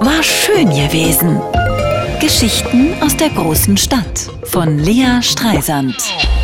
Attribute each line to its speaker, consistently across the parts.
Speaker 1: War schön gewesen. Geschichten aus der großen Stadt von Lea Streisand.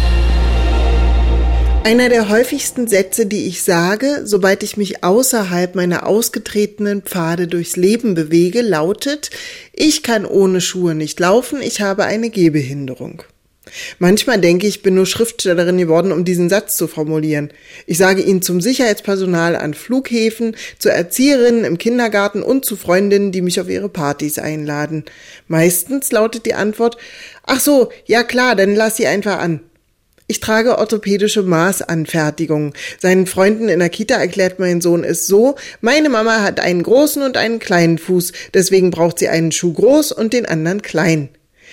Speaker 2: Einer der häufigsten Sätze, die ich sage, sobald ich mich außerhalb meiner ausgetretenen Pfade durchs Leben bewege, lautet: Ich kann ohne Schuhe nicht laufen, ich habe eine Gehbehinderung. Manchmal denke ich, bin nur Schriftstellerin geworden, um diesen Satz zu formulieren. Ich sage ihn zum Sicherheitspersonal an Flughäfen, zu Erzieherinnen im Kindergarten und zu Freundinnen, die mich auf ihre Partys einladen. Meistens lautet die Antwort: Ach so, ja klar, dann lass sie einfach an. Ich trage orthopädische Maßanfertigungen. Seinen Freunden in der Kita erklärt mein Sohn es so: Meine Mama hat einen großen und einen kleinen Fuß, deswegen braucht sie einen Schuh groß und den anderen klein.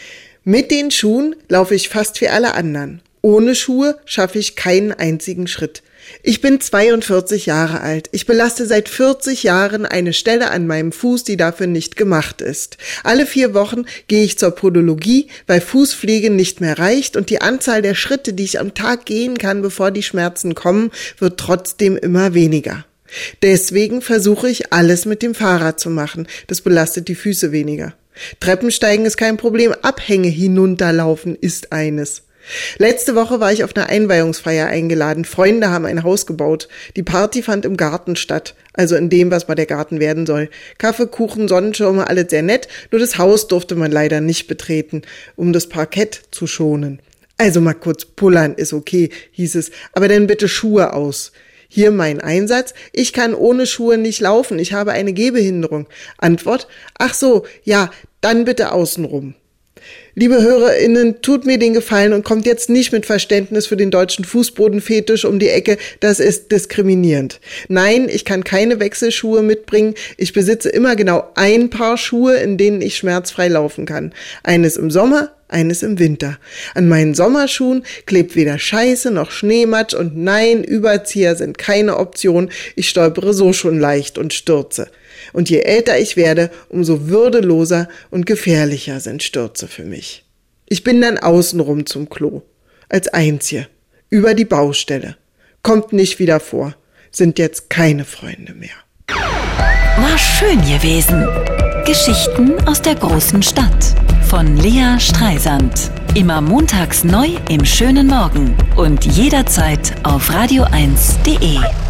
Speaker 2: Mit den Schuhen laufe ich fast wie alle anderen. Ohne Schuhe schaffe ich keinen einzigen Schritt. Ich bin 42 Jahre alt. Ich belaste seit 40 Jahren eine Stelle an meinem Fuß, die dafür nicht gemacht ist. Alle 4 Wochen gehe ich zur Podologie, weil Fußpflege nicht mehr reicht und die Anzahl der Schritte, die ich am Tag gehen kann, bevor die Schmerzen kommen, wird trotzdem immer weniger. Deswegen versuche ich, alles mit dem Fahrrad zu machen. Das belastet die Füße weniger. Treppensteigen ist kein Problem, Abhänge hinunterlaufen ist eines. Letzte Woche war ich auf einer Einweihungsfeier eingeladen. Freunde haben ein Haus gebaut. Die Party fand im Garten statt, also in dem, was mal der Garten werden soll. Kaffee, Kuchen, Sonnenschirme, alles sehr nett, nur das Haus durfte man leider nicht betreten, um das Parkett zu schonen. Also mal kurz pullern ist okay, hieß es, aber dann bitte Schuhe aus. Hier mein Einsatz: Ich kann ohne Schuhe nicht laufen, ich habe eine Gehbehinderung. Antwort: Ach so, ja, dann bitte außenrum. Liebe HörerInnen, tut mir den Gefallen und kommt jetzt nicht mit Verständnis für den deutschen Fußbodenfetisch um die Ecke, das ist diskriminierend. Nein, ich kann keine Wechselschuhe mitbringen, ich besitze immer genau ein Paar Schuhe, in denen ich schmerzfrei laufen kann. Eines im Sommer, eines im Winter. An meinen Sommerschuhen klebt weder Scheiße noch Schneematsch und nein, Überzieher sind keine Option, ich stolpere so schon leicht und stürze. Und je älter ich werde, umso würdeloser und gefährlicher sind Stürze für mich. Ich bin dann außenrum zum Klo. Als Einzige. Über die Baustelle. Kommt nicht wieder vor. Sind jetzt keine Freunde mehr.
Speaker 1: War schön gewesen. Geschichten aus der großen Stadt von Lea Streisand. Immer montags neu im schönen Morgen und jederzeit auf radio1.de.